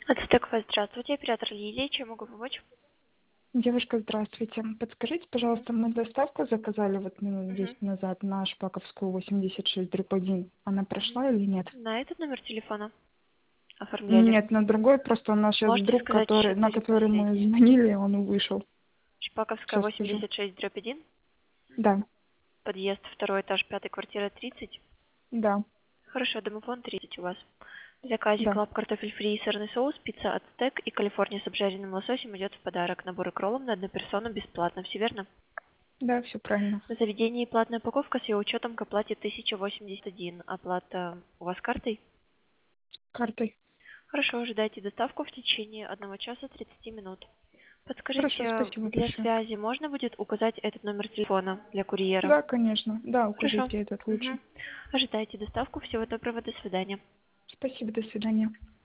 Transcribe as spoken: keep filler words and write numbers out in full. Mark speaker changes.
Speaker 1: Ацтекова, здравствуйте, оператор Лилия, чем могу помочь?
Speaker 2: Девушка, здравствуйте. Подскажите, пожалуйста, мы доставку заказали вот минут
Speaker 1: Мгм.
Speaker 2: десять назад на Шпаковскую восемьдесят шесть дробь один. Она
Speaker 1: Мгм.
Speaker 2: прошла или нет?
Speaker 1: На этот номер телефона оформляли?
Speaker 2: Нет, на другой, просто у нас сейчас
Speaker 1: Можете
Speaker 2: друг,
Speaker 1: сказать
Speaker 2: который, на
Speaker 1: четыре
Speaker 2: который мы
Speaker 1: последние?
Speaker 2: звонили, он вышел.
Speaker 1: Шпаковская,
Speaker 2: Сейчас скажу.
Speaker 1: восемьдесят шесть, дробь один,
Speaker 2: Да,
Speaker 1: подъезд, второй этаж, пятая квартира, тридцать.
Speaker 2: да,
Speaker 1: Хорошо, домофон тридцать у вас. В заказе
Speaker 2: да,
Speaker 1: клаб картофель фри и сырный соус, пицца ацтек и Калифорния с обжаренным лососем идет в подарок. Набор икролом на одну персону бесплатно, все верно?
Speaker 2: да, все правильно.
Speaker 1: На заведении платная упаковка с ее учетом к оплате тысяча восемьдесят один. Оплата у вас картой?
Speaker 2: Картой.
Speaker 1: Хорошо, ожидайте доставку в течение одного часа тридцати минут.
Speaker 2: Хорошо,
Speaker 1: Подскажите,
Speaker 2: спасибо
Speaker 1: для
Speaker 2: большое.
Speaker 1: связи можно будет указать этот номер телефона для курьера?
Speaker 2: Да, конечно. Да,
Speaker 1: Хорошо.
Speaker 2: укажите этот лучше.
Speaker 1: Мгм. Ожидайте доставку. Всего доброго. До свидания.
Speaker 2: Спасибо, до свидания.